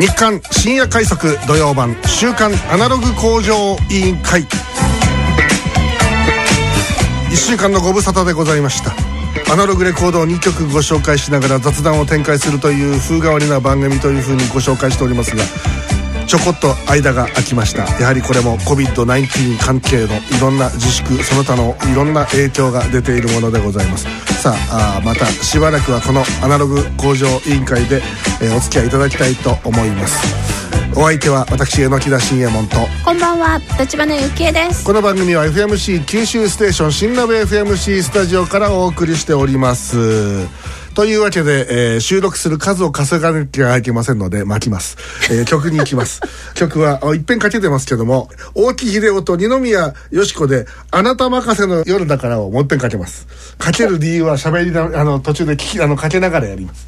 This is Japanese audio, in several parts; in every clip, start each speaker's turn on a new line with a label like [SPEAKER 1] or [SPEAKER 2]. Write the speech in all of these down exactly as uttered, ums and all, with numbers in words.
[SPEAKER 1] 日刊深夜快速土曜版週刊アナログ向上委員会、いっしゅうかんのご無沙汰でございました。アナログレコードをにきょくご紹介しながら雑談を展開するという風変わりな番組というふうにご紹介しておりますが、ちょこっと間が空きました。やはりこれも コビッドナインティーン 関係のいろんな自粛、その他のいろんな影響が出ているものでございます。さあ、あまたしばらくはこのアナログ向上委員会で、えー、お付き合いいただきたいと思います。お相手は私榎田信右衛門と、
[SPEAKER 2] こんばんは立花幸恵です。
[SPEAKER 1] この番組は エフエムシー 九州ステーション新鍋 エフエムシー スタジオからお送りしております。というわけで、えー、収録する数を稼がなきゃいけませんので巻きます、えー、曲に行きます曲はいっぺんかけてますけども、大木秀夫と二宮よし子であなた任せの夜だからをもういっぺんかけます。かける理由は喋りなあの途中で聞きあのかけながらやります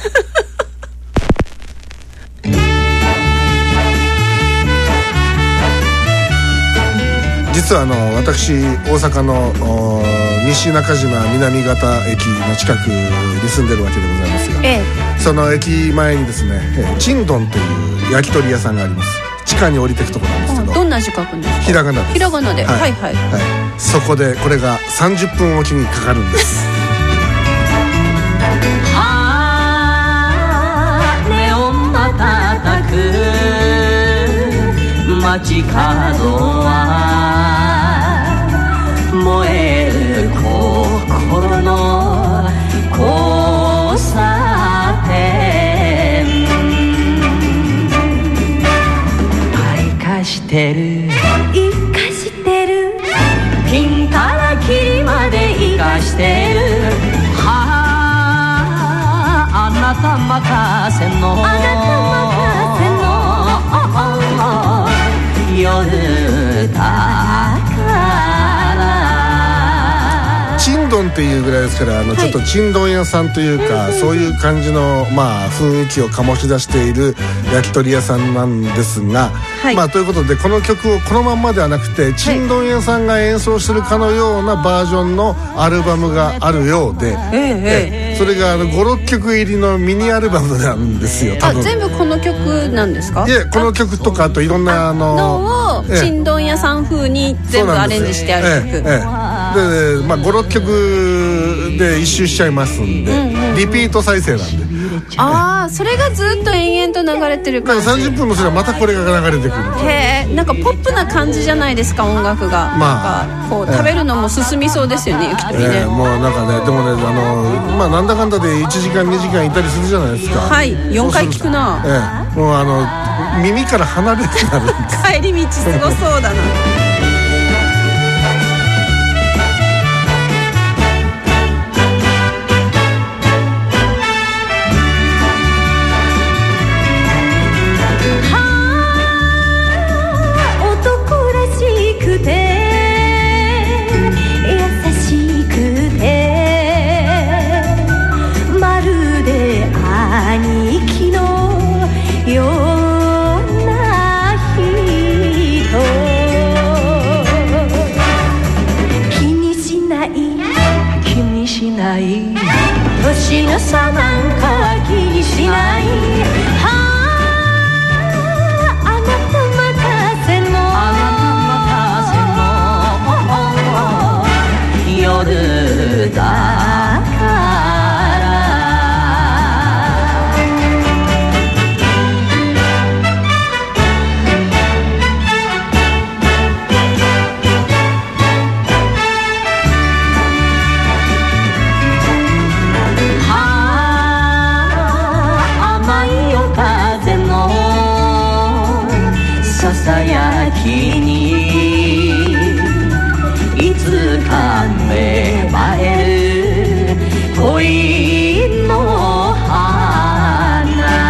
[SPEAKER 1] 実はあの私大阪の西中島南方駅の近くに住んでるわけでございますが、ええ、その駅前にですね、えチンドンという焼き鳥屋さんがあります。地下に降りていくところなんですけど、
[SPEAKER 2] どんな字書くんですか？
[SPEAKER 1] ひらがなです。
[SPEAKER 2] ひらがなで、はい、はいはい、はい、
[SPEAKER 1] そこでこれがさんじゅっぷんおきにかかるんです
[SPEAKER 3] はーネオン瞬く街角は燃える心の交差点、生かしてる生かしてるピンからキリまで生かしてる、はああなた任せのあなた任せの夜だから
[SPEAKER 1] チンドンっていうぐらいですから、あのちょっとチンドン屋さんというか、はい、そういう感じの、まあ、雰囲気を醸し出している焼き鳥屋さんなんですが、はい、まあ、ということでこの曲をこのまんまではなくてチンドン屋さんが演奏するかのようなバージョンのアルバムがあるようで、ええ、それがあのごろっきょく入りのミニアルバムなんですよ。多分
[SPEAKER 2] あ、全部この曲なんですか？
[SPEAKER 1] いえ、この曲とかあといろんなあの
[SPEAKER 2] のをチンドン屋さん風に全部アレンジしてある曲、えええ
[SPEAKER 1] え、で、まあ、ごろっきょくで一周しちゃいますんで、うんうん、リピート再生なんで、
[SPEAKER 2] ああ、それがずっと延々と流れてる感じ。
[SPEAKER 1] さんじゅっぷんもすればまたこれが流れてくる。
[SPEAKER 2] へえ、なんかポップな感じじゃないですか、音楽が。まあ、なんかこう、えー、食べるのも進みそうですよね、焼き鳥ね、
[SPEAKER 1] えー、もうなんかね、でもね、あのまあ、なんだかんだでいちじかんにじかんいたりするじゃないですか。
[SPEAKER 2] はい、よんかい聞くな、
[SPEAKER 1] えー、もうあの耳から離れてなるんです
[SPEAKER 2] 帰り道すごそうだな
[SPEAKER 3] 年の差なんかは気にしない、はあ、あなた任せのあなた任せの夜ださやきにいつか芽生える恋の花、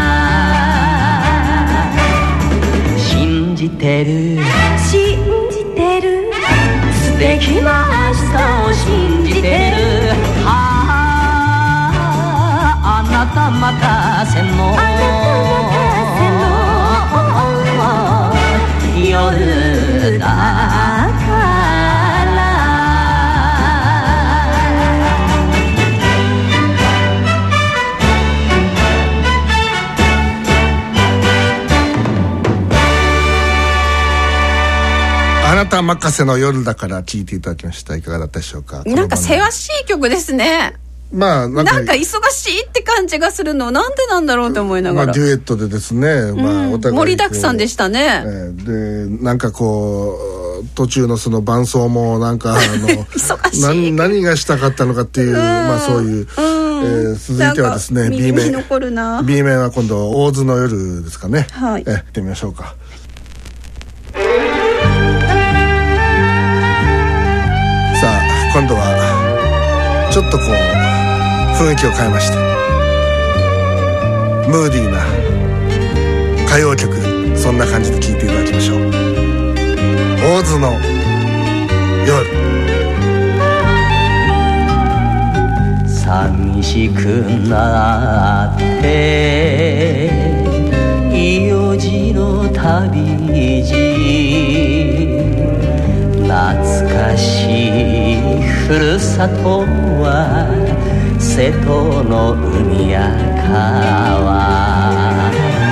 [SPEAKER 3] 信じてる信じてる素敵な明日を信じてる、はあ、あなた任せのあなた任せの夜だから
[SPEAKER 1] あなた任せの夜だから聴いていただきました。いかがだったでしょうか。
[SPEAKER 2] なんかせわしい曲ですね。
[SPEAKER 1] まあ、なんか、
[SPEAKER 2] なんか忙しいって感じがするのなんでなんだろうと思いながら、
[SPEAKER 1] まあ、デュエットでですね、うん、まあ、お互い盛
[SPEAKER 2] りだくさんでしたね、
[SPEAKER 1] えー、でなんかこう途中のその伴奏もなんかあの
[SPEAKER 2] 忙しい
[SPEAKER 1] 何, 何がしたかったのかっていう、まあそういう、えー、続いてはですね B 面 B 面は今度大津の夜ですかね、はい、えー、行ってみましょうか。さあ今度はちょっとこう雰囲気を変えましてムーディーな歌謡曲、そんな感じで聴いていただきましょう。大津の夜。
[SPEAKER 4] 寂しくなっていよじの旅路、懐かしいふるさとは瀬戸の海や川、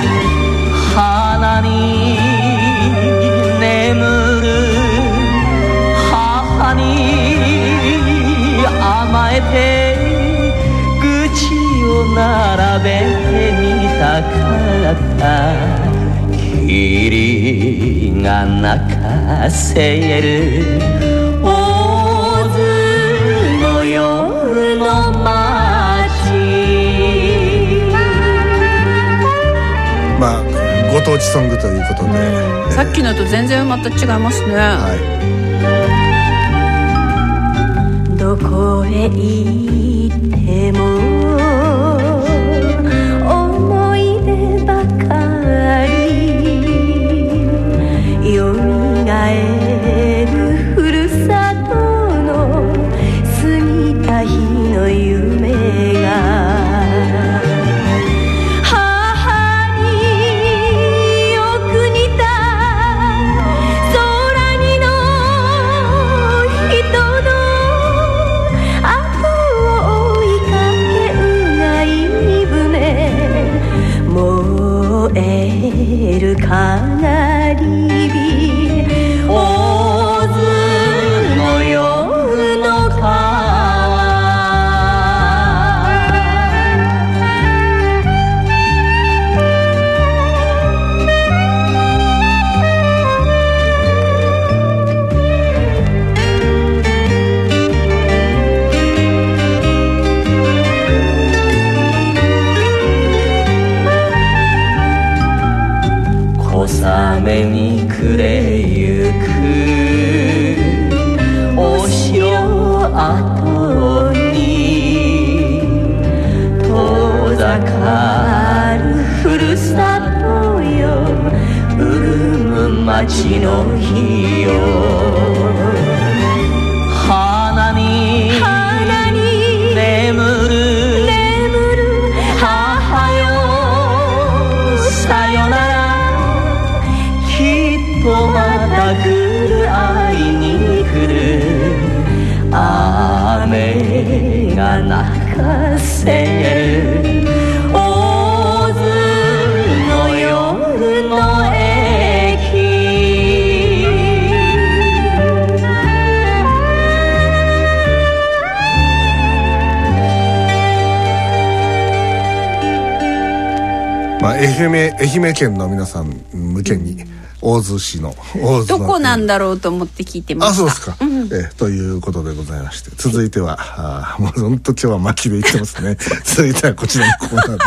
[SPEAKER 4] 花に眠る母に甘えて口を並べてみたかった、霧が泣かせる大津の夜の
[SPEAKER 1] まあ、ご当地ソングということで、
[SPEAKER 2] うん、さっきのと全然また違いますね、
[SPEAKER 1] はい、
[SPEAKER 3] どこへ行っても思い出ばかりよみがえるふるさとの過ぎた日の夢がかなり火大津の夜の川、小雨に暮れゆくお城跡に遠ざかるふるさとよ、潤む街の日よ、花に眠る母よさよなら、また来る会いに来る、雨が泣かせる大津の夜の駅、
[SPEAKER 1] まあ、愛媛、愛媛県の皆さん向けに、うん大津市の大津の
[SPEAKER 2] どこなんだろうと思って聞いてました。
[SPEAKER 1] あ、そうですか、うん、えということでございまして、続いてはあもう本当今日は巻きで言ってますね続いてはこちらのコーナー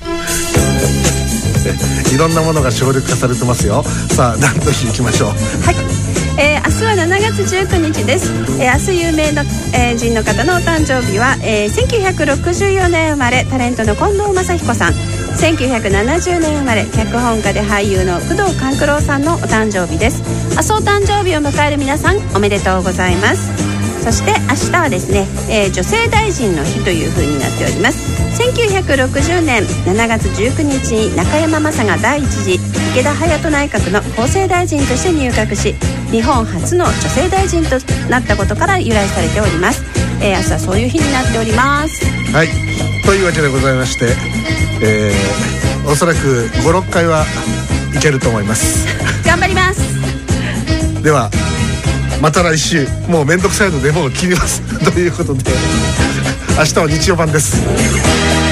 [SPEAKER 1] ですいろんなものが省力化されてますよ。さあ何の日行きましょう。
[SPEAKER 2] はい、えー、明日はしちがつじゅうくにちです、えー、明日有名な、えー、人の方のお誕生日は、えー、せんきゅうひゃくろくじゅうよねん生まれタレントの近藤正彦さん、せんきゅうひゃくななじゅうねん生まれ脚本家で俳優の工藤官九郎さんのお誕生日です。明日お誕生日を迎える皆さんおめでとうございます。そして明日はですね、えー、女性大臣の日という風になっております。せんきゅうひゃくろくじゅうねんしちがつじゅうくにちに中山雅が第一次池田隼人内閣の厚生大臣として入閣し、日本初の女性大臣となったことから由来されております。えー、明日はそういう日になっております。
[SPEAKER 1] はい、というわけでございまして、えー、おそらくご、ろっかいはいけると思います
[SPEAKER 2] 頑張ります。
[SPEAKER 1] ではまた来週。もうめんどくさいのでもう切りますということで明日は日曜版です。